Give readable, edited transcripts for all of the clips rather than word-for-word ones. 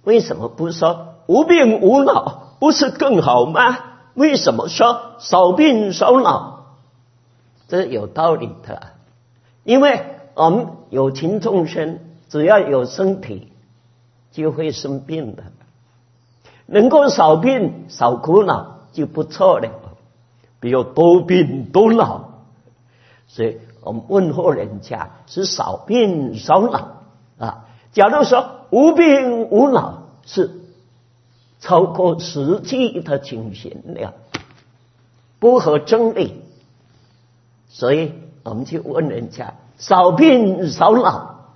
为什么不说无病无恼不是更好吗？为什么说少病少恼？这有道理的，因为我们有情众生，只要有身体就会生病的，能够少病少苦恼就不错了，不要多病多恼。所以我们问候人家是少病少恼啊。假如说无病无恼，是超过实际的情形了，不合真理。所以我们就问人家少病少恼。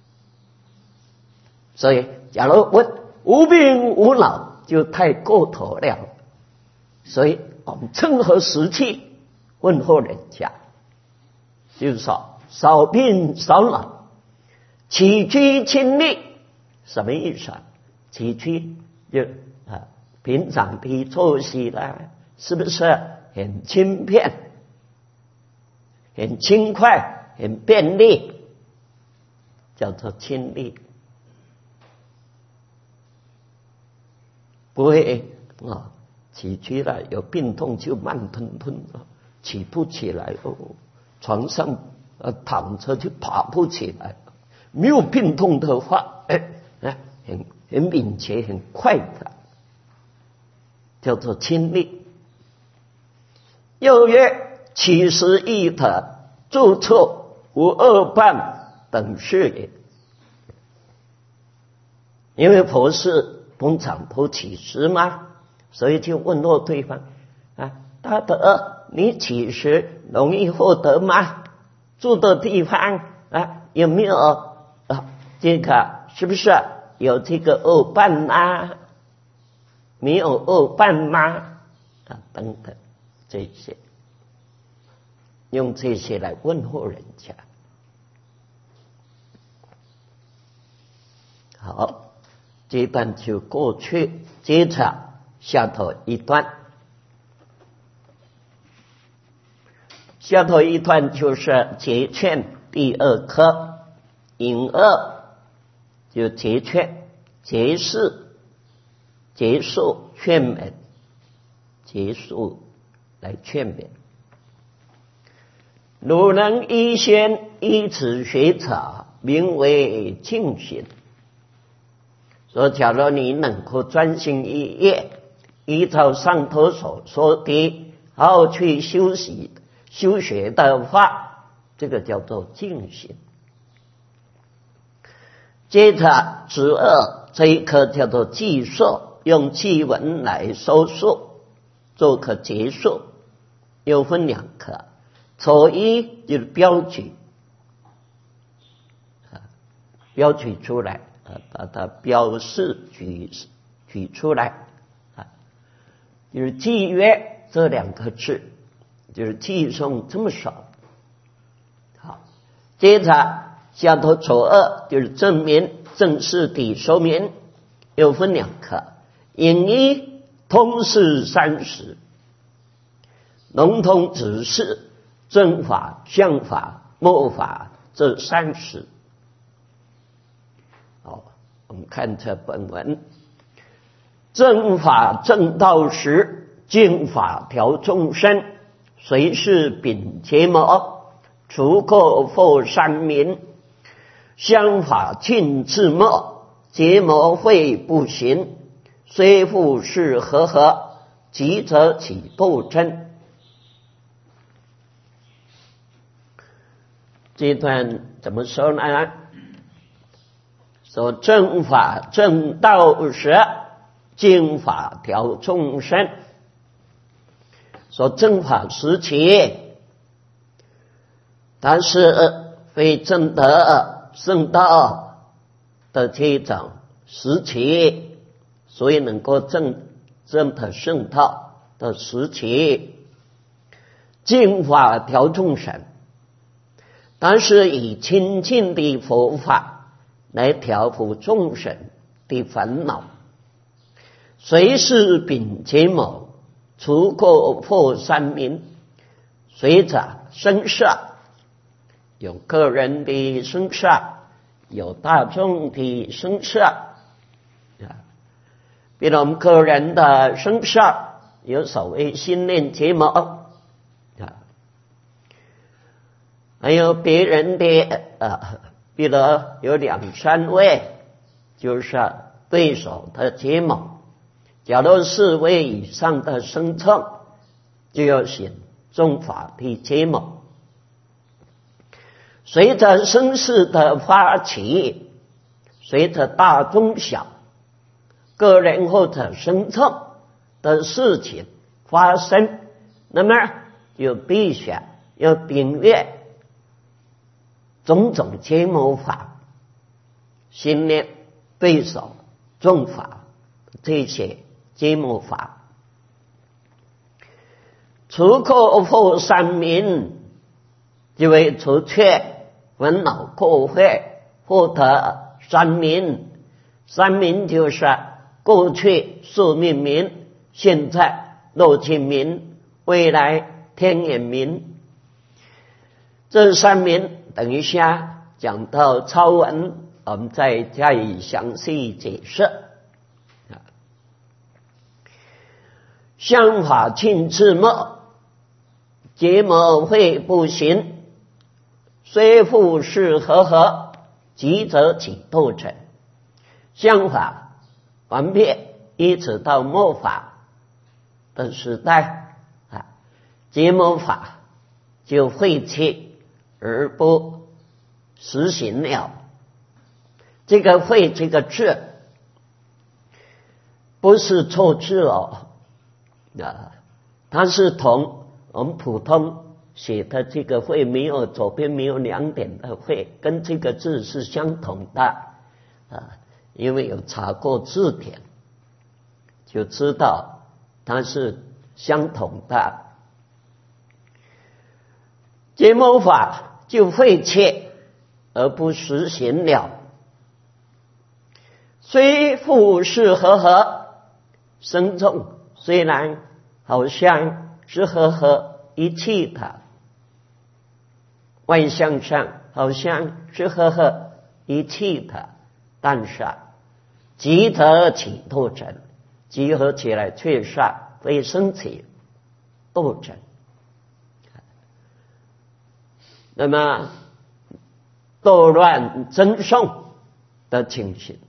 所以假如问无病无恼就太过头了，所以我们趁合时期问候人家，就是说少病少恼，起居亲力。什么意思啊？起居就平常的作息啦，是不是很轻便、很轻快、很便利，叫做亲力。不会起居了有病痛就慢吞吞起不起来床上躺着就爬不起来。没有病痛的话，很敏捷很快的，叫做亲力。又曰起食易的，住处无恶伴等事也。因为佛是通常都起食嘛，所以就问候对方大德，你起食容易获得吗？住的地方有没有这个是不是有这个恶伴啊？没有恶伴吗？等等这些，用这些来问候人家。好，这一段就过去，接着下头一段。下头一段就是结劝第二课，引恶就结劝、结事、结束、劝勉、结束来劝勉。汝能依先依此学者，名为净行。说假如你能够专心一业，依照上头所说的好好去修学的话，这个叫做净行。接着止恶这一课叫做记述，用记文来收束，做个结束。又分两课，丑一就是标举，标举出来，把它标示举出来就是记约这两个字，就是记诵这么少。好，接着下头丑恶就是正明，正式的说明，又分两课，引一通释30，笼统指示正法、相法、末法这30。好，我们看这本文，正法正道时，净法调众生，随是秉结魔，除过复三民。相法尽自末，结魔会不行，虽复是和，急则起斗争。这段怎么说呢？说正法正道时，净法调众生。说正法时期，但是非正德圣道的这种时期，所以能够正的圣道的时期，净法调众生，但是以清净的佛法来调伏众生的烦恼，随是秉结魔，除过破三民。随着生杀，有个人的生杀，有大众的生杀比如我们个人的生肖有所谓新年节目啊，还有别人的比如有2、3位就是对手的结盟，假如4位以上的生称，就要选众法的结盟。随着声势的发起，随着大中小个人或者生称的事情发生，那么就必须要订阅种种结盟法、新年、对手、众法这些结盟法。除过或3名，就为除却烦恼过会，或者3名。3名就是过去宿命名，现在肉体名，未来天眼名。这3名等一下讲到超文，我们再加以详细解释。相法尽至末，结盟会不行，虽复是和，即则起斗争。相法完毕，一直到末法的时代结盟法就废弃而不实行了。这个废这个字不是错字它是同我们普通写的这个会没有左边没有2点的会，跟这个字是相同的因为有查过字典，就知道它是相同的。结盟法就废弃而不实行了。虽复是和，生众虽然好像是和一气的，外相上好像是和一气的，但是集则起斗争，集合起来却是会升起斗争。那么斗乱争胜的情形。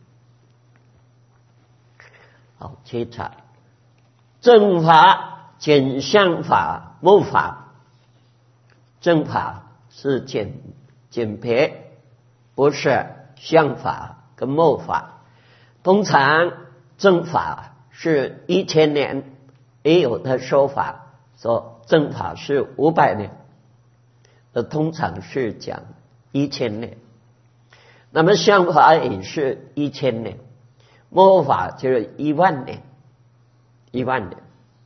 好，接着正法减相法末法。正法是简别，不是相法跟末法。通常正法是1000年，也有的说法说正法是500年，通常是讲1000年。那么相法也是1000年，末法就是10000年，10000年。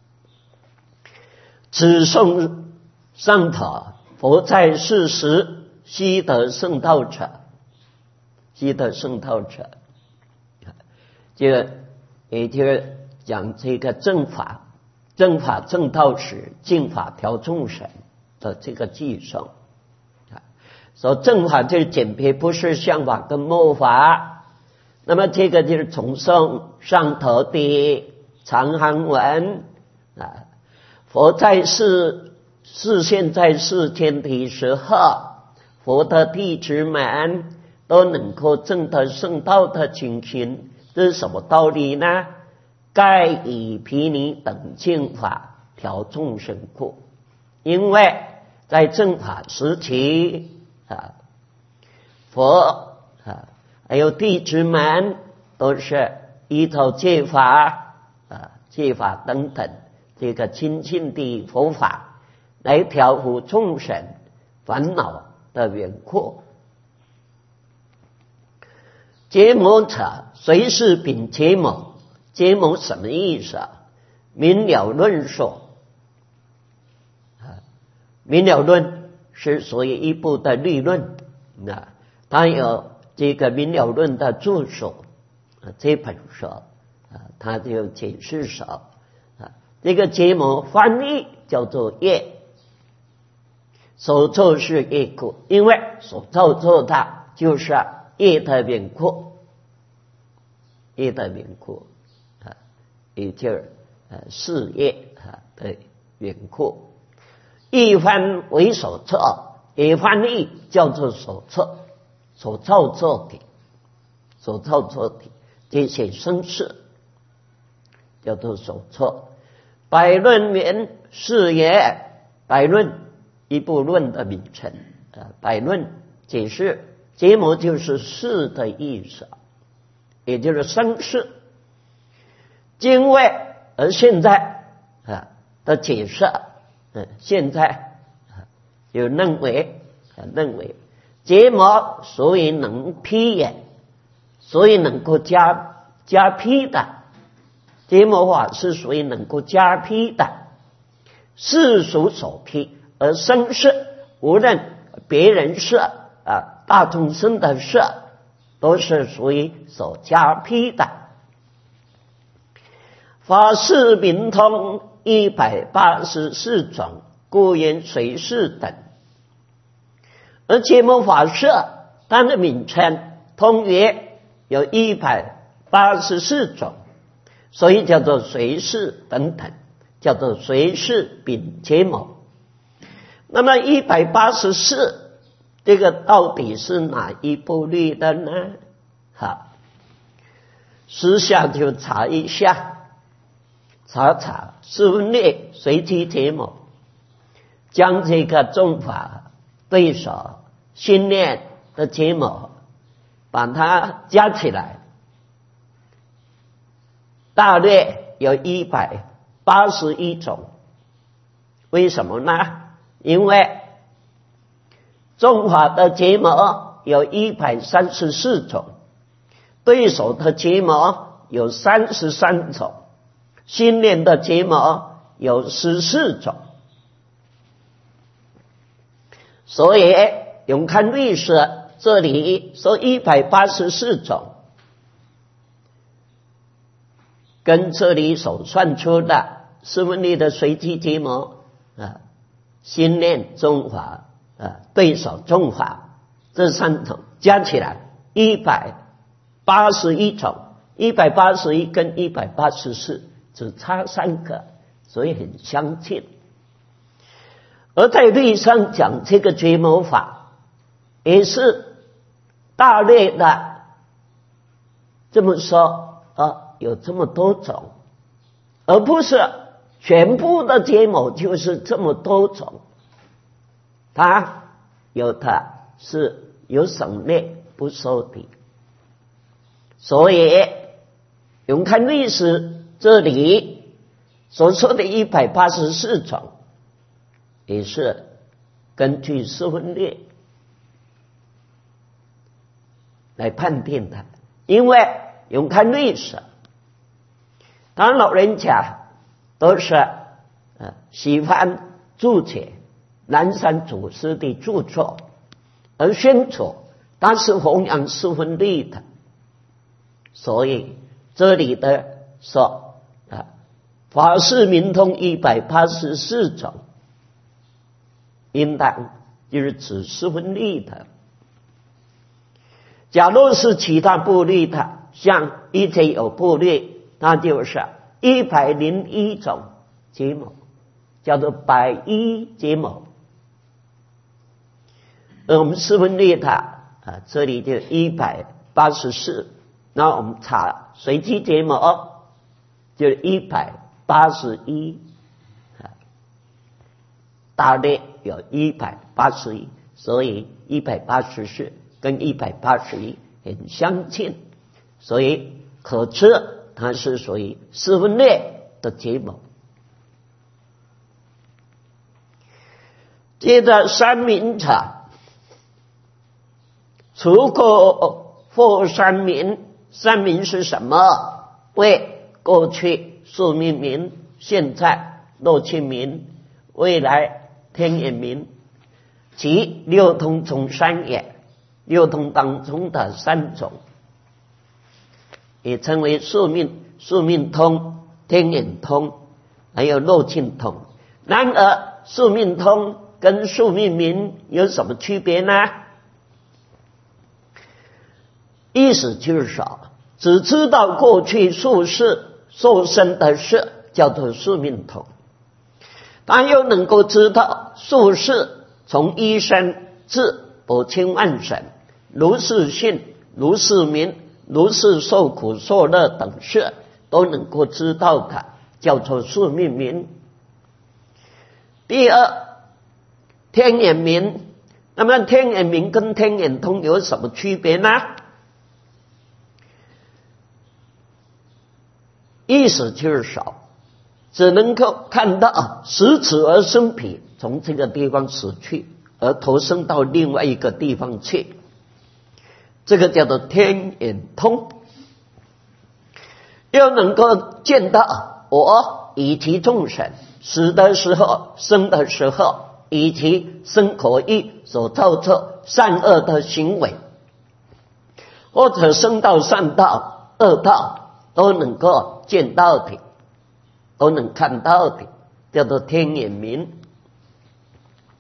此颂上头，佛在世时，悉得圣道者，悉得圣道者，也就是讲这个正法正道时，净法调众生的这个寄送。所以正法就是简别，不是相法跟末法。那么这个就是从上头的长行文佛在世现在世间的时候，佛的弟子们都能够证得圣道的情形，这是什么道理呢？盖以毗尼等净法调众生故。因为在正法时期佛还有弟子们都是依照戒法等等这个清净的佛法来调伏众生烦恼的缘故。结盟者随是秉结盟。结盟什么意思明了论说。明了论是属于一部的律论它有这个明了论的注释这本书它就解释说这个结盟翻译叫做业，所作是业故，因为所造作的就是业的缘故，业的缘故也就是事业的缘故。一翻为所测，也翻译叫做所测，所造作的，所造作的这些生事叫做所测。百论名是也，百论一部论的名称，百论解释结魔就是事的意思，也就是生事。今谓而现在的解释，现在有认为结魔所以能批也，所以能够加批的，结魔法是所以能够加批的，世俗所批，而生事无论别人事大众生的事，都是属于所加批的。法事明通184种，故言随事等。而结魔法事它的名称通约有184种，所以叫做随事等等，叫做随事秉结魔。那么184这个到底是哪一部律的呢？私下就查一下，查释文律随机结魔，将这个众法对手心念的结魔把它加起来，大略有181种。为什么呢？因为众法的结魔有134种，对手的结魔有33种，心念的结魔有14种。所以永康律师这里说184种，跟这里所算出的释文律的随机结魔心念众法对手众法这3种加起来181种，181跟184只差3个，所以很相近。而在律上讲这个结魔法也是大略的这么说有这么多种，而不是全部的结魔就是这么多种，它有的是有省略不说的。所以永康律师这里所说的184种也是根据释文律来判定的。因为永康律师他老人家都是喜欢注解南山祖师的著作，而宣楚他是弘扬释文律的，所以这里的说法事明通184种，应当就是指释文律的。假如是其他部律的，像一切有部律，那就是101种结魔，叫做110结魔。而我们释文律的这里就184，那我们查随机结魔就是181，大略有181，所以184跟181很相近，所以可知它是属于释文律的结魔。接着三明者，除过或三明，三明是什么？为过去宿命明，现在六亲明，未来天眼明，即六通中三也，六通当中的3种，也称为宿命通、天眼通，还有六亲通。然而宿命通跟宿命明有什么区别呢？意思就是说，只知道过去宿世受生的事，叫做宿命通。他又能够知道术士从一生至百千万神，如是信，如是名，如是受苦受乐等事，都能够知道的，叫做宿命明。第二，天眼明。那么天眼明跟天眼通有什么区别呢？意识就是少，只能够看到食指而生彼，从这个地方死去，而投生到另外一个地方去，这个叫做天眼通。又能够见到我以及众生死的时候、生的时候，以及身口意所造作善恶的行为，或者生到善道、恶道，都能够见到的，都能看到的，叫做天眼明。